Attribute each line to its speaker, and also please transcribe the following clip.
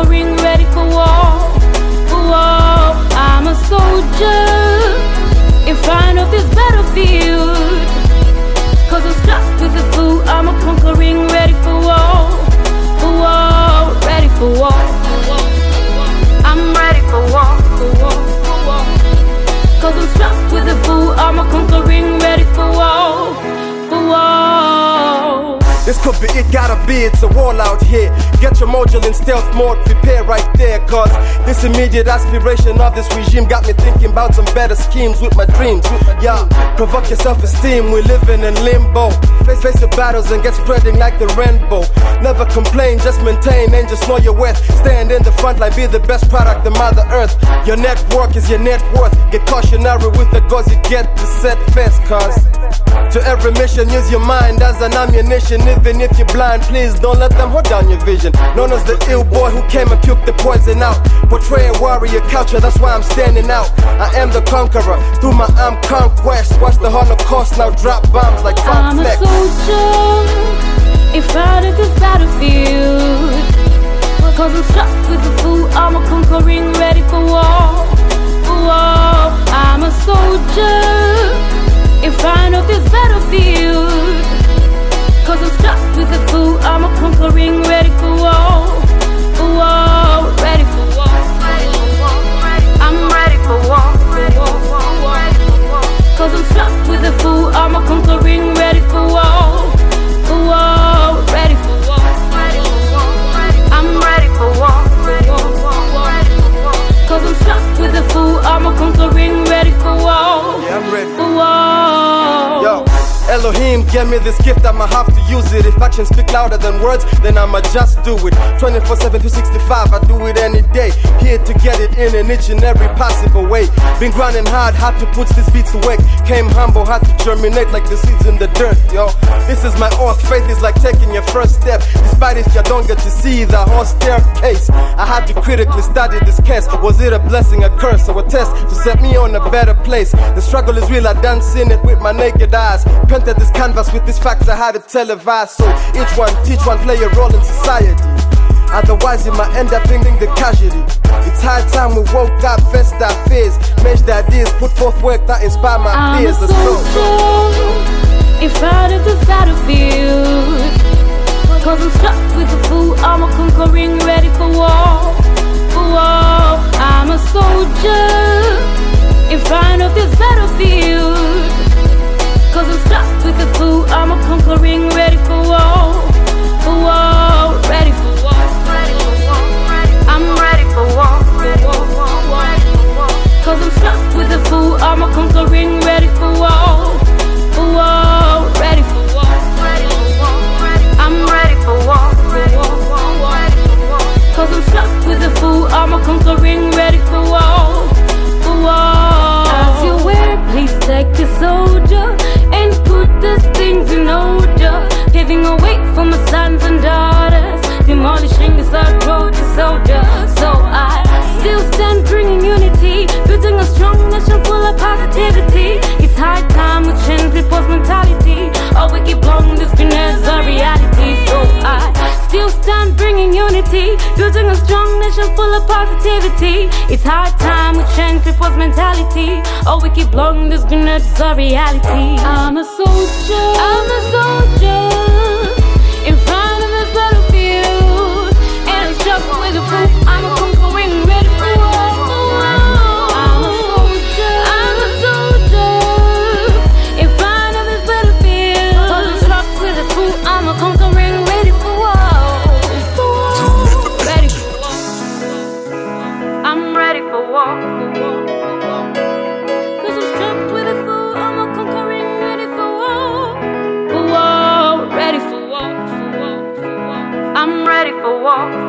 Speaker 1: conquering, ready for war. For war, I'm a soldier in front of this battlefield. Cause I'm strapped with the food, I'm a conquering, ready for war. For war, ready for war. I'm ready for war. Cause I'm strapped with the food, I'm a conquering, ready for war. For war.
Speaker 2: This could be it, gotta be, it's a wall out here. Get your module in stealth mode, prepare right there. Cause this immediate aspiration of this regime got me thinking about some better schemes with my dreams. Yeah, provoke your self-esteem, we're living in limbo. Face the battles and get spreading like the rainbow. Never complain, just maintain and just know your worth. Stand in the front line, be the best product of Mother Earth. Your network is your net worth. Get cautionary with the goals you get to set first. Cause to every mission, use your mind as an ammunition. Even if you're blind, please don't let them hold down your vision. Known as the ill boy who came and puked the poison out. Portray a warrior culture, that's why I'm standing out. I am the conqueror, through my armed conquest. Watch the Holocaust now drop bombs like Frank Flex.
Speaker 1: I'm a soldier in front of this battlefield. Cause I'm strapped with the food, I'm a conquering, ready for war. For war, I'm a soldier in front of this battlefield. Cause I'm strapped with the food, I'm a conquering, ready for war. For war, ready for war. I'm ready for war. Cause I'm strapped with the food, I'm a conquering, ready for war. For war, ready for war. I'm ready for war. Cause I'm strapped with the food, I'm a conquering, ready for war.
Speaker 2: Yeah, I'm ready
Speaker 1: for war.
Speaker 2: Yo, Elohim gave me this gift, I'ma have to use it. If actions speak louder than words, then I'ma just do it. 24/7, 365, I do it any day. Here to get it in each and every possible way. Been grinding hard, had to put these beats awake. Came humble, had to germinate like the seeds in the dirt, yo. This is my oath, faith is like taking your first step. Despite if you don't get to see the whole staircase, I had to critically study this case. Was it a blessing, a curse, or a test to set me on a better place? The struggle is real, I done seen it with my naked eyes. Painted this canvas with these facts, I had it televised. So each one teach one, play a role in society. Otherwise you might end up being the casualty. It's high time we woke up, faced our fears, matched ideas, put forth work that inspire my fears.
Speaker 1: I'm a soldier in front of this battlefield. Cause I'm strapped with the food, I'm a conquering, ready for war. For war, I'm a soldier in front of this battlefield. Cause I'm strapped with the food, I'm a conquering, ready for war. For war, ready for war. I'm ready for war. Cause I'm strapped with the food, I'm a conquering, ready for war. For war, ready for war. I'm ready for war. Cause I'm strapped with the food, I'm a conquering, ready for war. For war. As you wear, please take the soldier and put these things in order. Paving a way for my sons and daughters, demolishing this hard road to soldier. So I still stand bringing unity, building a strong nation full of positivity. It's high time we change people's mentality, or we keep blowing this green as a reality. So I still stand bringing unity, building a strong nation full of positivity. It's high time we change people's mentality, or we keep blowing this green as a reality. I'm a soldier, I'm a soldier in front of this battlefield, and I'm strapped with the food, I'm a conquering, ready for war. I'm a soldier, I'm a soldier in front of this battlefield. Cause I'm strapped with the food, I'm a conquering, ready for war. Ready for war. I'm ready for war. Cause I'm strapped with the food, I'm a conquering, ready for war. For war, ready for war. I'm ready for war.